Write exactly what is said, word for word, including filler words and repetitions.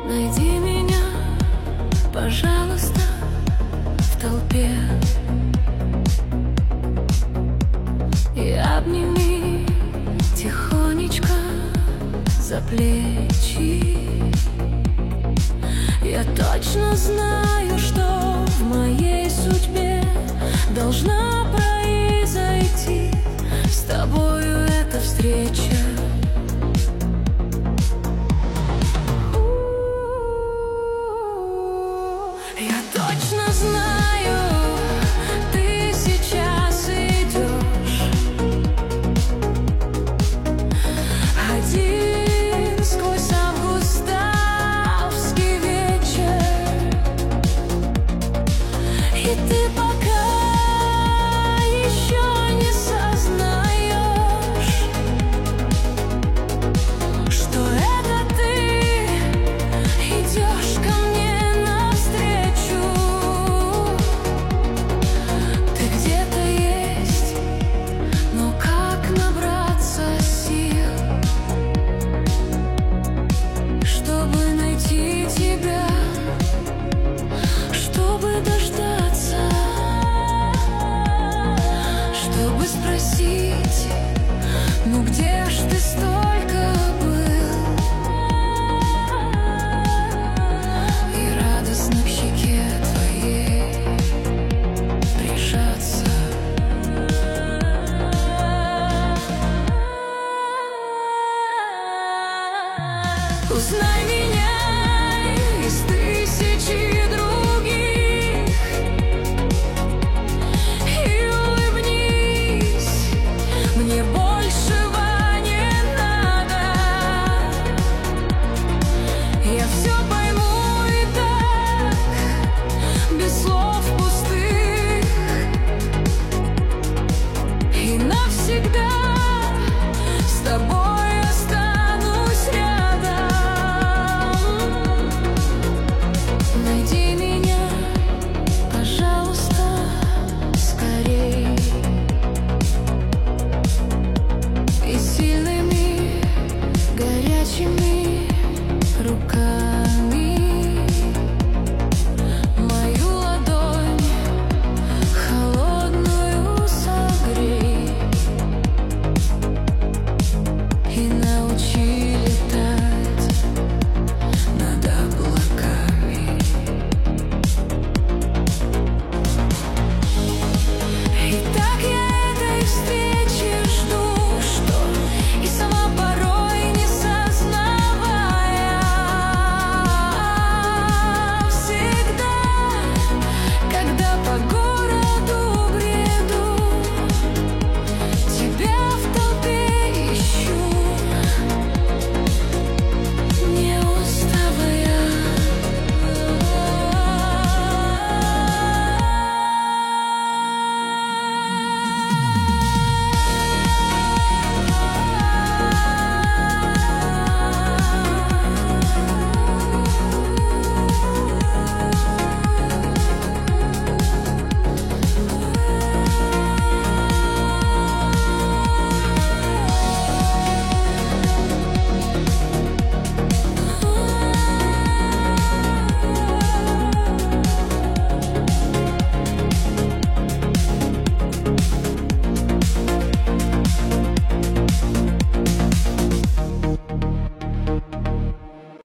Найди меня, пожалуйста, в толпе и обними тихонечко за плечи. Я точно знаю, что в моей судьбе должна произойти с тобою эта встреча. Я точно знаю, ты сейчас идешь один сквозь августовский вечер, и ты пока еще не сознаешь, что это ты идешь ко мне. Спросить, ну где ж ты столько был? И радостно к щеке твоей прижаться. Узнай меня.